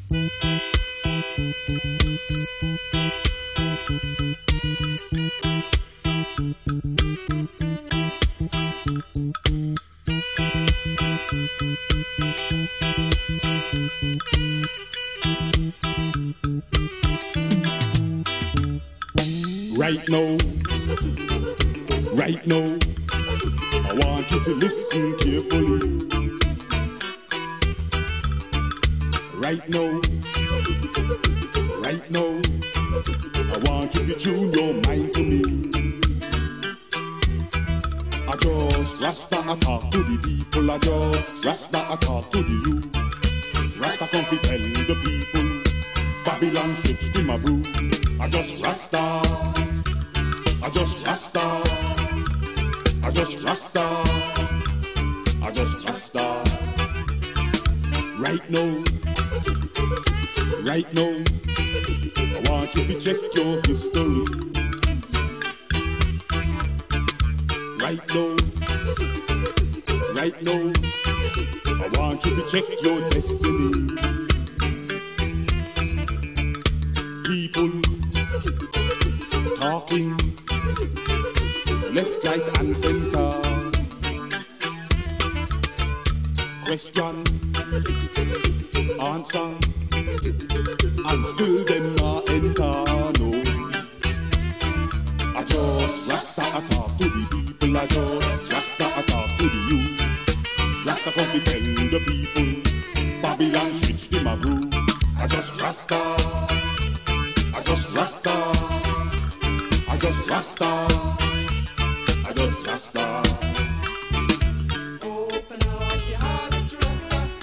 Right now, right now, I want you to listen carefully. Right now, right now, I want you to tune your mind to me. I just Rasta I talk to the people, I just Rasta I talk to the youth. Rasta come to tell the people, Babylon should scream a brew. I just Rasta, I just Rasta, I just Rasta, I just Rasta. Right now, right now, I want you to check your history. Right now, right now, I want you to check your destiny. People talking left, right and center. Question, answer, and still them not enter. No, I just Rasta I talk to the people. I just Rasta I talk to the youth. Rasta come to tell the people, Babylon switch them a brew. I just Rasta, I just Rasta, I just Rasta, I just Rasta.